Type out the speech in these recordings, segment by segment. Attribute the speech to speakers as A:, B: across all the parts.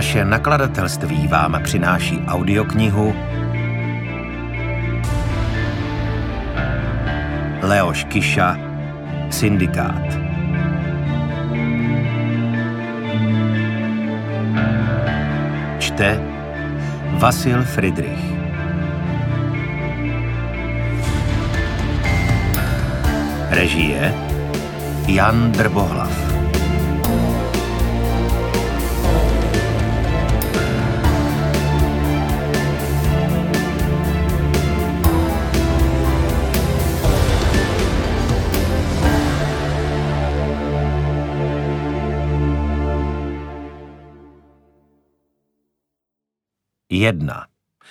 A: Naše nakladatelství vám přináší audioknihu Leoš Kyša, Syndikát. Čte Vasil Fridrich. Režie Jan Drbohlav. Jedna.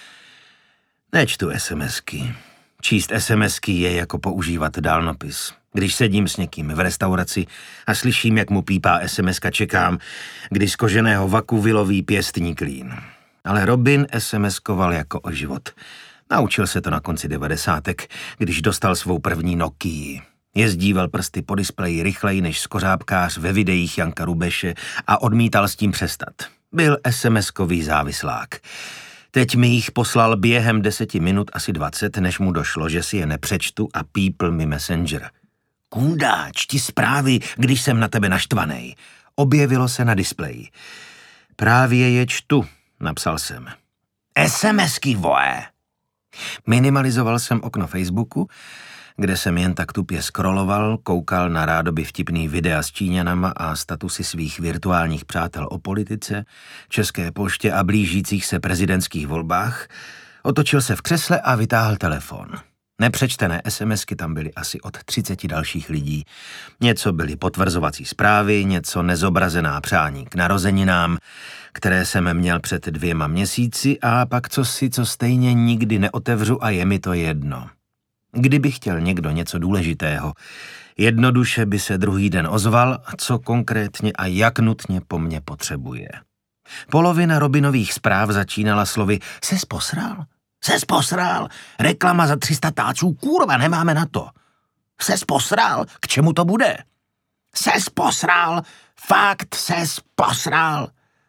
A: Nečtu SMSky. Číst SMSky je jako používat dálnopis. Když sedím s někým v restauraci a slyším, jak mu pípá SMSka, čekám, kdy z koženého vaku vyloví pěstní klín. Ale Robin SMSkoval jako o život. Naučil se to na konci 90. když dostal svou první Nokii. Jezdíval prsty po displeji rychleji než skořápkář ve videích Janka Rubeše a odmítal s tím přestat. Byl SMSkový závislák. Teď mi jich poslal během 10 minut asi 20, než mu došlo, že si je nepřečtu a pípl mi Messenger. Kunda, čti zprávy, když jsem na tebe naštvanej. Objevilo se na displeji. Právě je čtu, napsal jsem. SMSky, voje! Minimalizoval jsem okno Facebooku, kde jsem jen tak tupě scrolloval, koukal na rádoby vtipný videa s Číňanama a statusy svých virtuálních přátel o politice, České poště a blížících se prezidentských volbách, otočil se v křesle a vytáhl telefon. Nepřečtené SMSky tam byly asi od 30 dalších lidí. Něco byly potvrzovací zprávy, něco nezobrazená přání k narozeninám, které jsem měl před 2 měsíci, a pak cosi, co stejně nikdy neotevřu a je mi to jedno. Kdyby chtěl někdo něco důležitého, jednoduše by se druhý den ozval, co konkrétně a jak nutně po mně potřebuje. Polovina Robinových zpráv začínala slovy Ses posral? Ses posral? Reklama za 300 táců? Kurva, nemáme na to. Ses posral? K čemu to bude? Ses posral? Fakt ses posral?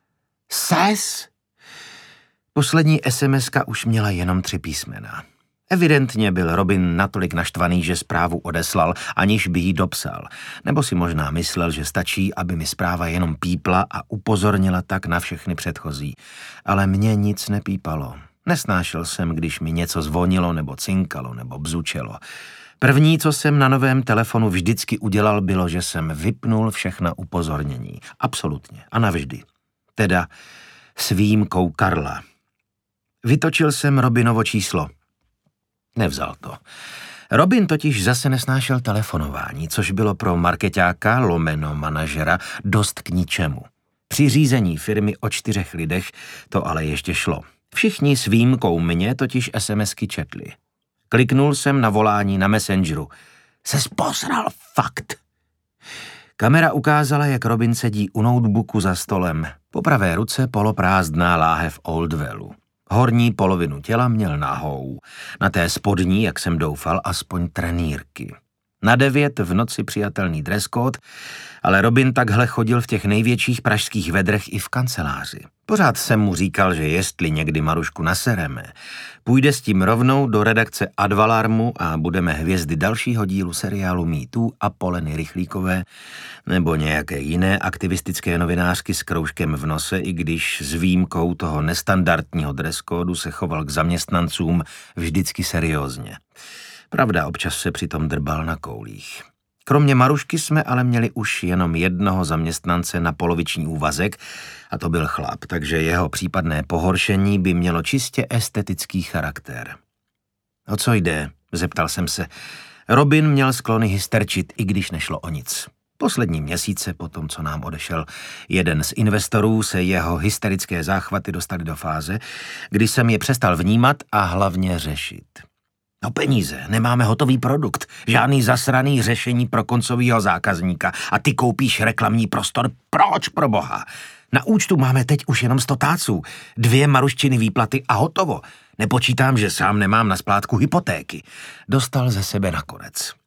A: Ses? Poslední SMSka už měla jenom 3 písmena. Evidentně byl Robin natolik naštvaný, že zprávu odeslal, aniž by ji dopsal. Nebo si možná myslel, že stačí, aby mi zpráva jenom pípla a upozornila tak na všechny předchozí. Ale mně nic nepípalo. Nesnášel jsem, když mi něco zvonilo, nebo cinkalo, nebo bzučelo. První, co jsem na novém telefonu vždycky udělal, bylo, že jsem vypnul všechna upozornění. Absolutně. A navždy. Teda s výjimkou Karla. Vytočil jsem Robinovo číslo. Nevzal to. Robin totiž zase nesnášel telefonování, což bylo pro markeťáka lomeno manažera dost k ničemu. Při řízení firmy o 4 lidech to ale ještě šlo. Všichni s výjimkou mě totiž SMSky četli. Kliknul jsem na volání na Messengeru. Ses posral, fakt. Kamera ukázala, jak Robin sedí u notebooku za stolem. Po pravé ruce poloprázdná láhev Old Wellu. Horní polovinu těla měl nahou. Na té spodní, jak jsem doufal, aspoň trenýrky. Na 9 v noci přijatelný dress code, ale Robin takhle chodil v těch největších pražských vedrech i v kanceláři. Pořád jsem mu říkal, že jestli někdy Marušku nasereme, půjde s tím rovnou do redakce Advalarmu a budeme hvězdy dalšího dílu seriálu Me Too a Poleny Rychlíkové nebo nějaké jiné aktivistické novinářky s kroužkem v nose, i když s výjimkou toho nestandardního dress codeu se choval k zaměstnancům vždycky seriózně. Pravda, občas se přitom drbal na koulích. Kromě Marušky jsme ale měli už jenom jednoho zaměstnance na poloviční úvazek a to byl chlap, takže jeho případné pohoršení by mělo čistě estetický charakter. O co jde? Zeptal jsem se. Robin měl sklony hysterčit, i když nešlo o nic. Poslední měsíce po tom, co nám odešel jeden z investorů, se jeho hysterické záchvaty dostaly do fáze, kdy jsem je přestal vnímat a hlavně řešit. No peníze, nemáme hotový produkt, žádný zasraný řešení pro koncovýho zákazníka a ty koupíš reklamní prostor, proč pro boha? Na účtu máme teď už jenom 100 táců, 2 Maruščiny výplaty a hotovo. Nepočítám, že sám nemám na splátku hypotéky. Dostal ze sebe nakonec.